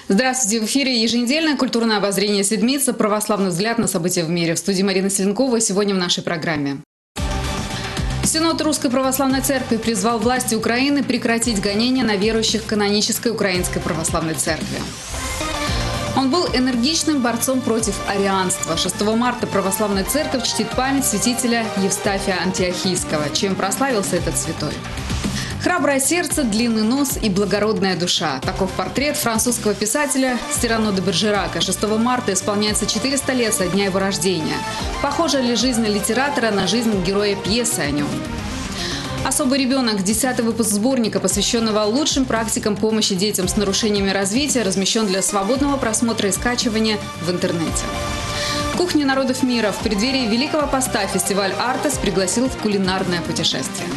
Здравствуйте! В эфире еженедельное культурное обозрение «Седмица. Православный взгляд на события в мире». В студии Марина Селенкова. Сегодня в нашей программе. Синод Русской Православной Церкви призвал власти Украины прекратить гонения на верующих канонической Украинской Православной Церкви. Он был энергичным борцом против арианства. 6 марта Православная Церковь чтит память святителя Евстафия Антиохийского, чем прославился этот святой. Храброе сердце, длинный нос и благородная душа. Таков портрет французского писателя Сирано де Бержерака. 6 марта исполняется 400 лет со дня его рождения. Похожа ли жизнь литератора на жизнь героя пьесы о нем? «Особый ребенок» – 10-й выпуск сборника, посвященного лучшим практикам помощи детям с нарушениями развития, размещен для свободного просмотра и скачивания в интернете. Кухня народов мира. В преддверии Великого Поста фестиваль «Артес» пригласил в кулинарное путешествие.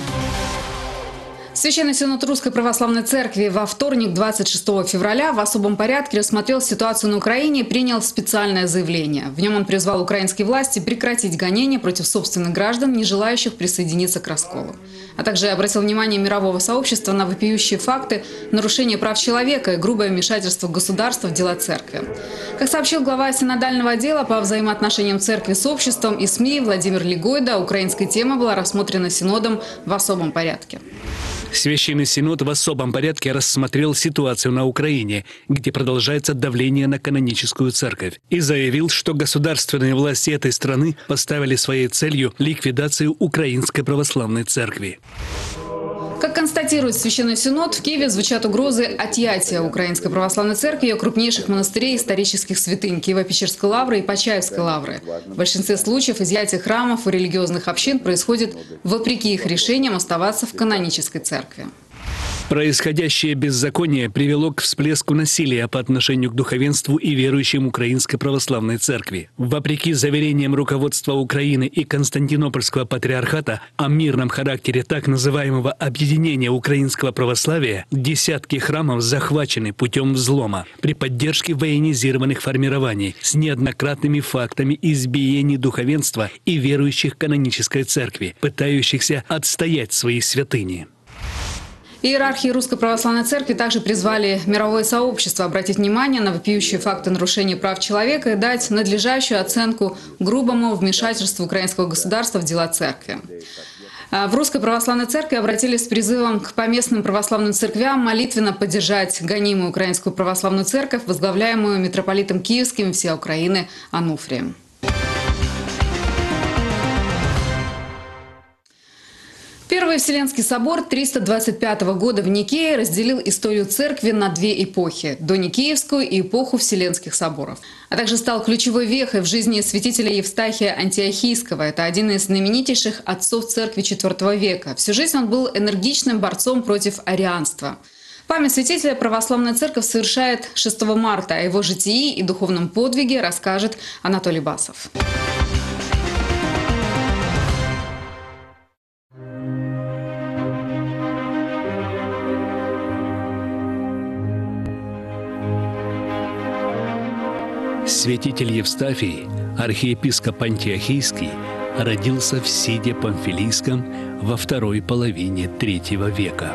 Священный Синод Русской Православной Церкви во вторник, 26 февраля, в особом порядке рассмотрел ситуацию на Украине и принял специальное заявление. В нем он призвал украинские власти прекратить гонения против собственных граждан, не желающих присоединиться к расколу. А также обратил внимание мирового сообщества на вопиющие факты нарушения прав человека и грубое вмешательство государства в дела церкви. Как сообщил глава синодального отдела по взаимоотношениям церкви с обществом и СМИ Владимир Лигойда, украинская тема была рассмотрена Синодом в особом порядке. Священный Синод в особом порядке рассмотрел ситуацию на Украине, где продолжается давление на каноническую церковь, и заявил, что государственные власти этой страны поставили своей целью ликвидацию Украинской Православной Церкви. Как констатирует Священный Синод, в Киеве звучат угрозы отъятия Украинской Православной Церкви ее крупнейших монастырей и исторических святынь Киево-Печерской лавры и Почаевской лавры. В большинстве случаев изъятие храмов и религиозных общин происходит вопреки их решениям оставаться в канонической церкви. Происходящее беззаконие привело к всплеску насилия по отношению к духовенству и верующим Украинской Православной Церкви. Вопреки заверениям руководства Украины и Константинопольского патриархата о мирном характере так называемого объединения украинского православия, десятки храмов захвачены путем взлома при поддержке военизированных формирований с неоднократными фактами избиений духовенства и верующих канонической церкви, пытающихся отстоять свои святыни. Иерархи Русской Православной Церкви также призвали мировое сообщество обратить внимание на вопиющие факты нарушения прав человека и дать надлежащую оценку грубому вмешательству украинского государства в дела церкви. В Русской Православной Церкви обратились с призывом к поместным православным церквям молитвенно поддержать гонимую Украинскую Православную Церковь, возглавляемую митрополитом Киевским и всей Украины Ануфрием. Первый Вселенский собор 325 года в Никее разделил историю церкви на две эпохи – доникеевскую и эпоху Вселенских соборов. А также стал ключевой вехой в жизни святителя Евстафия Антиохийского. Это один из знаменитейших отцов церкви IV века. Всю жизнь он был энергичным борцом против арианства. Память святителя Православная Церковь совершает 6 марта. О его житии и духовном подвиге расскажет Анатолий Басов. Святитель Евстафий, архиепископ Антиохийский, родился в Сиде Памфилийском во второй половине III века.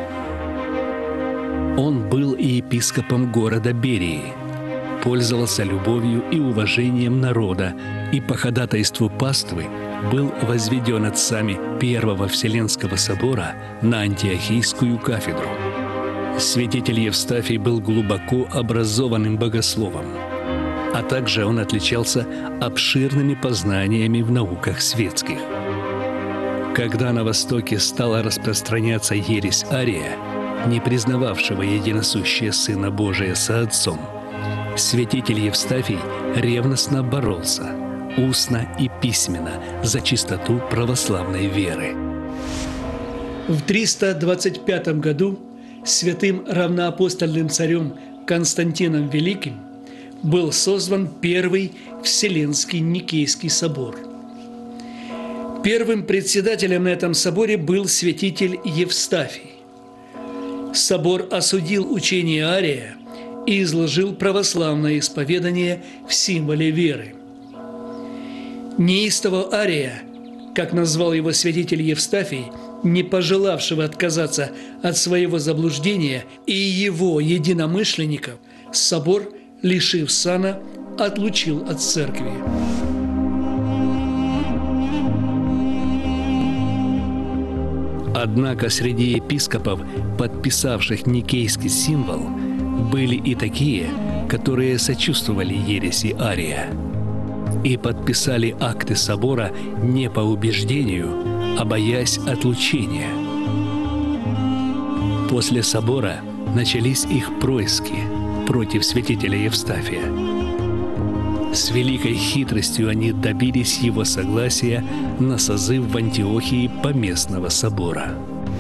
Он был и епископом города Берии, пользовался любовью и уважением народа и по ходатайству паствы был возведен отцами Первого Вселенского собора на Антиохийскую кафедру. Святитель Евстафий был глубоко образованным богословом, а также он отличался обширными познаниями в науках светских. Когда на Востоке стала распространяться ересь Ария, не признававшего единосущее Сына Божия со Отцом, святитель Евстафий ревностно боролся, устно и письменно, за чистоту православной веры. В 325 году святым равноапостольным царем Константином Великим был создан Первый Вселенский Никейский собор. Первым председателем на этом соборе был святитель Евстафий. Собор осудил учение Ария и изложил православное исповедание в символе веры. Неистого Ария, как назвал его святитель Евстафий, не пожелавшего отказаться от своего заблуждения, и его единомышленников, собор лишив сана, отлучил от церкви. Однако среди епископов, подписавших Никейский символ, были и такие, которые сочувствовали ереси Ария и подписали акты собора не по убеждению, а боясь отлучения. После собора начались их происки против святителя Евстафия. С великой хитростью они добились его согласия на созыв в Антиохии поместного собора.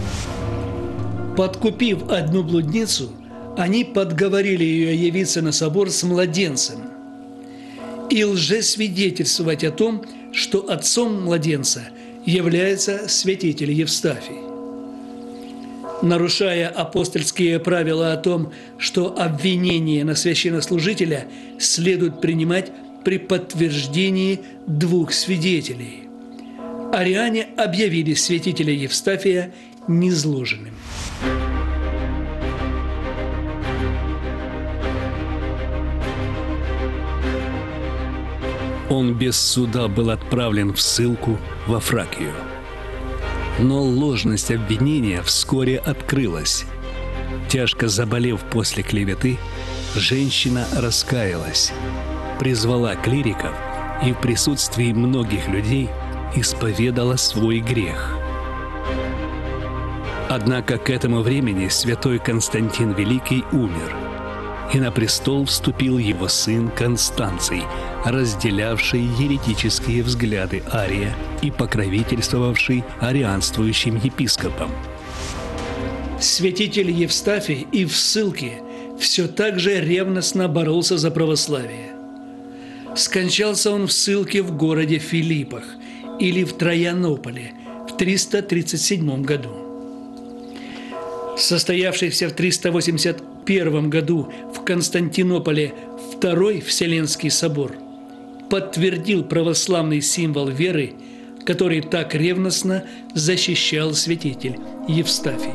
Подкупив одну блудницу, они подговорили ее явиться на собор с младенцем и лжесвидетельствовать о том, что отцом младенца является святитель Евстафий. Нарушая апостольские правила о том, что обвинение на священнослужителя следует принимать при подтверждении двух свидетелей, ариане объявили святителя Евстафия низложенным. Он без суда был отправлен в ссылку во Фракию. Но ложность обвинения вскоре открылась. Тяжко заболев после клеветы, женщина раскаялась, призвала клириков и в присутствии многих людей исповедала свой грех. Однако к этому времени святой Константин Великий умер, и на престол вступил его сын Констанций, разделявший еретические взгляды Ария и покровительствовавший арианствующим епископам. Святитель Евстафий и в ссылке все так же ревностно боролся за православие. Скончался он в ссылке в городе Филиппах или в Троянополе в 337 году. Состоявшийся в 381 году в Константинополе Второй Вселенский собор подтвердил православный символ веры, который так ревностно защищал святитель Евстафий.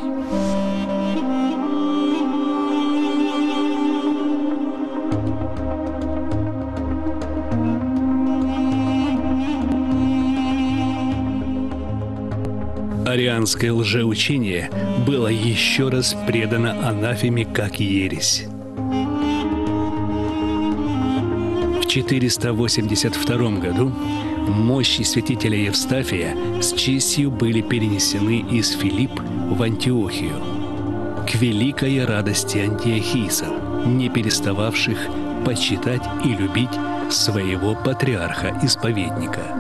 Арианское лжеучение было еще раз предано анафеме как ересь. В 482 году мощи святителя Евстафия с честью были перенесены из Филипп в Антиохию, к великой радости антиохийцев, не перестававших почитать и любить своего патриарха-исповедника.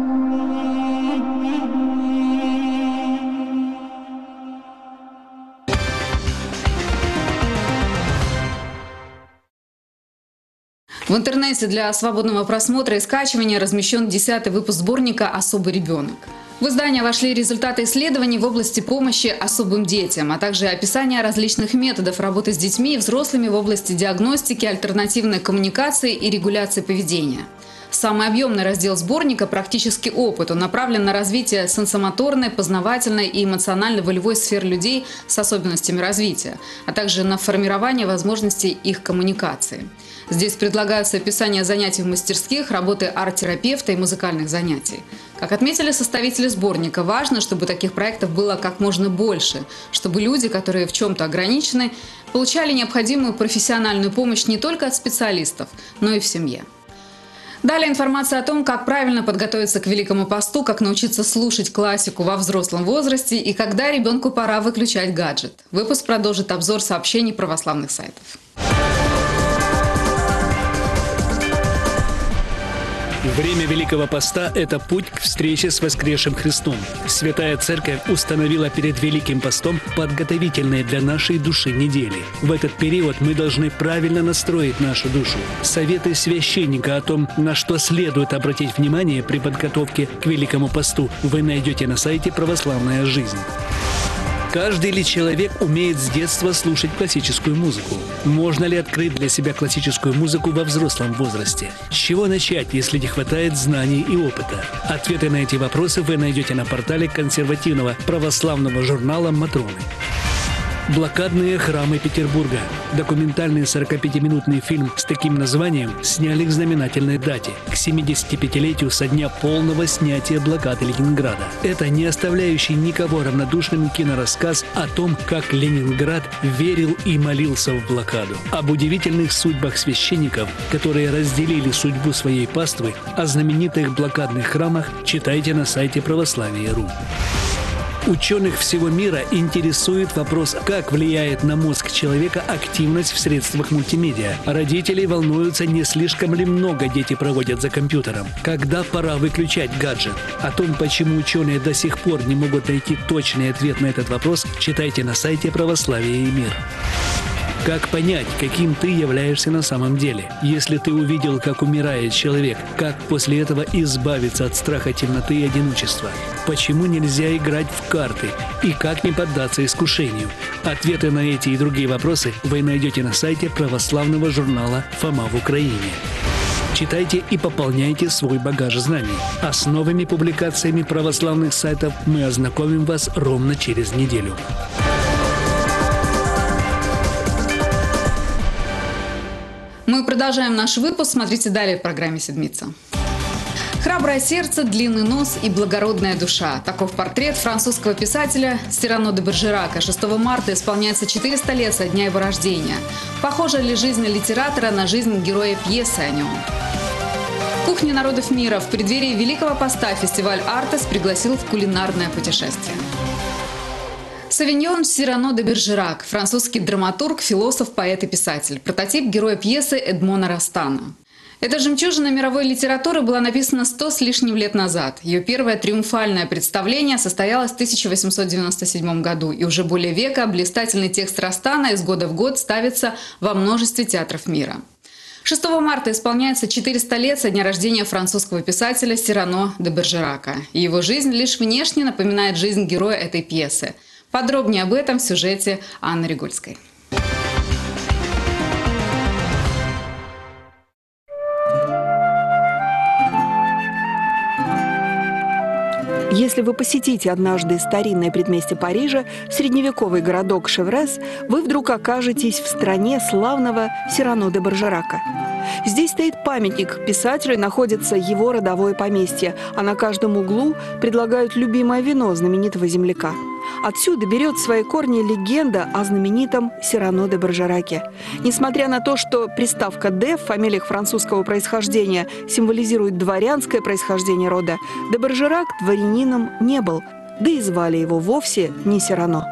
В интернете для свободного просмотра и скачивания размещен 10-й выпуск сборника «Особый ребенок». В издание вошли результаты исследований в области помощи особым детям, а также описание различных методов работы с детьми и взрослыми в области диагностики, альтернативной коммуникации и регуляции поведения. Самый объемный раздел сборника «Практический опыт». Он направлен на развитие сенсомоторной, познавательной и эмоционально-волевой сфер людей с особенностями развития, а также на формирование возможностей их коммуникации. Здесь предлагаются описания занятий в мастерских, работы арт-терапевта и музыкальных занятий. Как отметили составители сборника, важно, чтобы таких проектов было как можно больше, чтобы люди, которые в чем-то ограничены, получали необходимую профессиональную помощь не только от специалистов, но и в семье. Далее информация о том, как правильно подготовиться к Великому посту, как научиться слушать классику во взрослом возрасте и когда ребенку пора выключать гаджет. Выпуск продолжит обзор сообщений православных сайтов. Время Великого Поста – это путь к встрече с воскресшим Христом. Святая Церковь установила перед Великим Постом подготовительные для нашей души недели. В этот период мы должны правильно настроить нашу душу. Советы священника о том, на что следует обратить внимание при подготовке к Великому Посту, вы найдете на сайте «Православная жизнь». Каждый ли человек умеет с детства слушать классическую музыку? Можно ли открыть для себя классическую музыку во взрослом возрасте? С чего начать, если не хватает знаний и опыта? Ответы на эти вопросы вы найдете на портале консервативного православного журнала «Матроны». Блокадные храмы Петербурга. Документальный 45-минутный фильм с таким названием сняли к знаменательной дате – к 75-летию со дня полного снятия блокады Ленинграда. Это не оставляющий никого равнодушным кинорассказ о том, как Ленинград верил и молился в блокаду. Об удивительных судьбах священников, которые разделили судьбу своей паствы, о знаменитых блокадных храмах читайте на сайте Православия.ру. Ученых всего мира интересует вопрос, как влияет на мозг человека активность в средствах мультимедиа. Родители волнуются, не слишком ли много дети проводят за компьютером. Когда пора выключать гаджет? О том, почему ученые до сих пор не могут найти точный ответ на этот вопрос, читайте на сайте «Православие и мир». Как понять, каким ты являешься на самом деле? Если ты увидел, как умирает человек, как после этого избавиться от страха темноты и одиночества? Почему нельзя играть в карты? И как не поддаться искушению? Ответы на эти и другие вопросы вы найдете на сайте православного журнала «Фома в Украине». Читайте и пополняйте свой багаж знаний. А с новыми публикациями православных сайтов мы ознакомим вас ровно через неделю. Мы продолжаем наш выпуск. Смотрите далее в программе «Седмица». Храброе сердце, длинный нос и благородная душа. Таков портрет французского писателя Сирано де Бержерака. 6 марта исполняется 400 лет со дня его рождения. Похожа ли жизнь литератора на жизнь героя пьесы о нем? Кухня народов мира. В преддверии Великого Поста фестиваль «Артес» пригласил в кулинарное путешествие. Савиньон Сирано де Бержерак – французский драматург, философ, поэт и писатель. Прототип героя пьесы Эдмона Ростана. Эта жемчужина мировой литературы была написана 100 с лишним лет назад. Ее первое триумфальное представление состоялось в 1897 году. И уже более века блистательный текст Ростана из года в год ставится во множестве театров мира. 6 марта исполняется 400 лет со дня рождения французского писателя Сирано де Бержерака. И его жизнь лишь внешне напоминает жизнь героя этой пьесы. Подробнее об этом в сюжете Анны Регульской. Если вы посетите однажды старинное предместье Парижа, средневековый городок Шеврес, вы вдруг окажетесь в стране славного Сирано де Бержерака. Здесь стоит памятник писателю, находится его родовое поместье, а на каждом углу предлагают любимое вино знаменитого земляка. Отсюда берет свои корни легенда о знаменитом Сирано де Бержераке. Несмотря на то, что приставка «де» в фамилиях французского происхождения символизирует дворянское происхождение рода, де Бержерак дворянином не был, да и звали его вовсе не Сирано.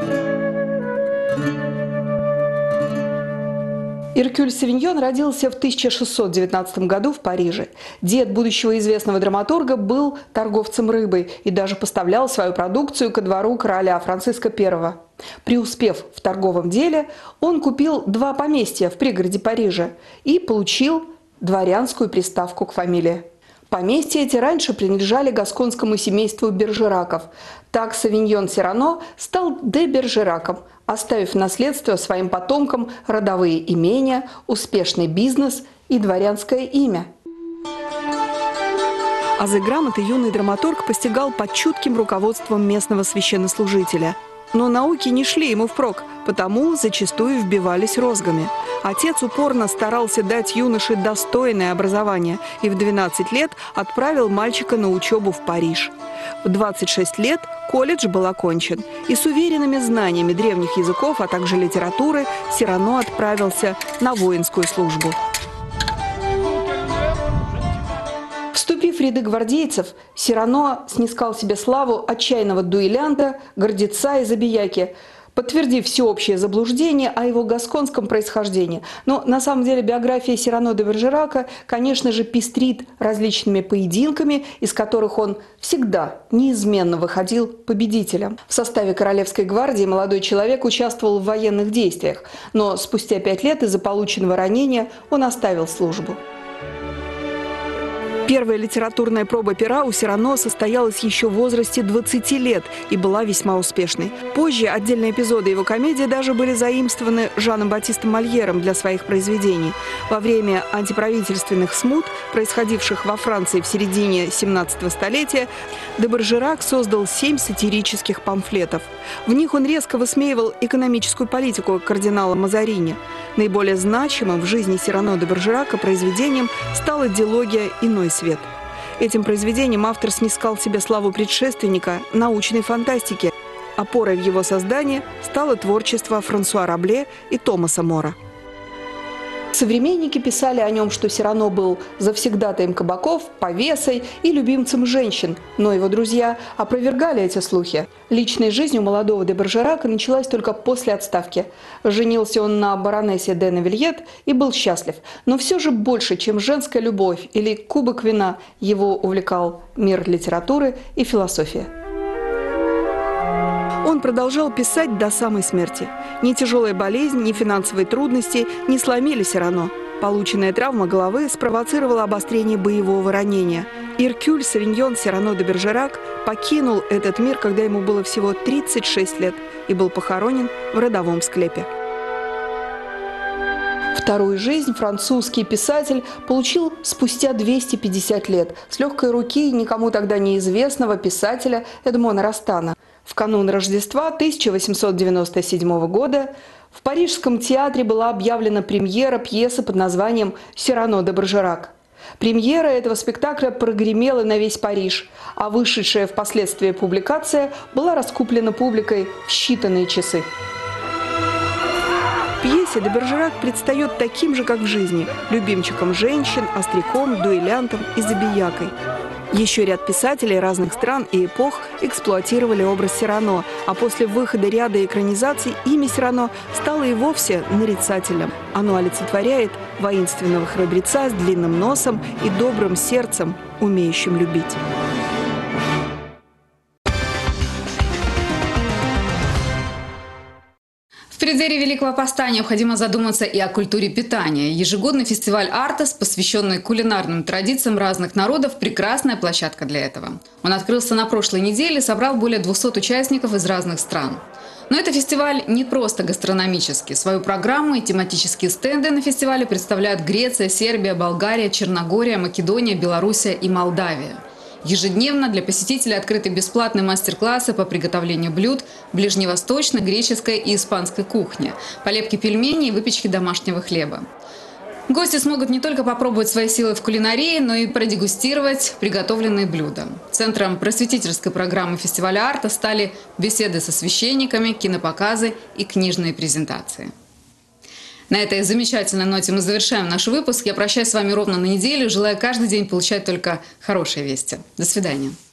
Эркюль Савиньон родился в 1619 году в Париже. Дед будущего известного драматурга был торговцем рыбой и даже поставлял свою продукцию ко двору короля Франциска I. Преуспев в торговом деле, он купил 2 поместья в пригороде Парижа и получил дворянскую приставку к фамилии. Поместья эти раньше принадлежали гасконскому семейству Бержераков. Так Савиньон Сирано стал де Бержераком, оставив в наследство своим потомкам родовые имения, успешный бизнес и дворянское имя. Азы грамоты юный драматург постигал под чутким руководством местного священнослужителя. Но науки не шли ему впрок, потому зачастую вбивались розгами. Отец упорно старался дать юноше достойное образование и в 12 лет отправил мальчика на учебу в Париж. В 26 лет колледж был окончен, и с уверенными знаниями древних языков, а также литературы, Сирано отправился на воинскую службу. Вступив в ряды гвардейцев, Сирано снискал себе славу отчаянного дуэлянта, гордеца и забияки, подтвердив всеобщее заблуждение о его гасконском происхождении. Но на самом деле биография Сирано де Бержерака, конечно же, пестрит различными поединками, из которых он всегда неизменно выходил победителем. В составе Королевской гвардии молодой человек участвовал в военных действиях, но спустя 5 лет из-за полученного ранения он оставил службу. Первая литературная проба пера у Сирано состоялась еще в возрасте 20 лет и была весьма успешной. Позже отдельные эпизоды его комедии даже были заимствованы Жаном Батистом Мольером для своих произведений. Во время антиправительственных смут, происходивших во Франции в середине 17 столетия, де Бержерак создал 7 сатирических памфлетов. В них он резко высмеивал экономическую политику кардинала Мазарини. Наиболее значимым в жизни Сирано де Бержерака произведением стала дилогия «Иной свет». Этим произведением автор снискал себе славу предшественника научной фантастики. Опорой в его создании стало творчество Франсуа Рабле и Томаса Мора. Современники писали о нем, что Сирано был завсегдатаем кабаков, повесой и любимцем женщин, но его друзья опровергали эти слухи. Личная жизнь у молодого де Бержерака началась только после отставки. Женился он на баронессе де Навильет и был счастлив. Но все же больше, чем женская любовь или кубок вина, его увлекал мир литературы и философия. Он продолжал писать до самой смерти. Ни тяжелая болезнь, ни финансовые трудности не сломили Сирано. Полученная травма головы спровоцировала обострение боевого ранения. Эркюль Савиньон Сирано де Бержерак покинул этот мир, когда ему было всего 36 лет и был похоронен в родовом склепе. Вторую жизнь французский писатель получил спустя 250 лет с легкой руки никому тогда неизвестного писателя Эдмона Ростана. В канун Рождества 1897 года в Парижском театре была объявлена премьера пьесы под названием «Сирано де Бержерак». Премьера этого спектакля прогремела на весь Париж, а вышедшая впоследствии публикация была раскуплена публикой в считанные часы. В пьесе де Бержерак предстает таким же, как в жизни – любимчиком женщин, остряком, дуэлянтом и забиякой. Еще ряд писателей разных стран и эпох эксплуатировали образ Сирано, а после выхода ряда экранизаций имя Сирано стало и вовсе нарицательным. Оно олицетворяет воинственного храбреца с длинным носом и добрым сердцем, умеющим любить. В преддверии Великого Поста необходимо задуматься и о культуре питания. Ежегодный фестиваль «Артес», посвященный кулинарным традициям разных народов, прекрасная площадка для этого. Он открылся на прошлой неделе и собрал более 200 участников из разных стран. Но этот фестиваль не просто гастрономический. Свою программу и тематические стенды на фестивале представляют Греция, Сербия, Болгария, Черногория, Македония, Белоруссия и Молдавия. Ежедневно для посетителей открыты бесплатные мастер-классы по приготовлению блюд ближневосточной, греческой и испанской кухни, по лепке пельменей и выпечке домашнего хлеба. Гости смогут не только попробовать свои силы в кулинарии, но и продегустировать приготовленные блюда. Центром просветительской программы фестиваля «Арта» стали беседы со священниками, кинопоказы и книжные презентации. На этой замечательной ноте мы завершаем наш выпуск. Я прощаюсь с вами ровно на неделю, желаю каждый день получать только хорошие вести. До свидания.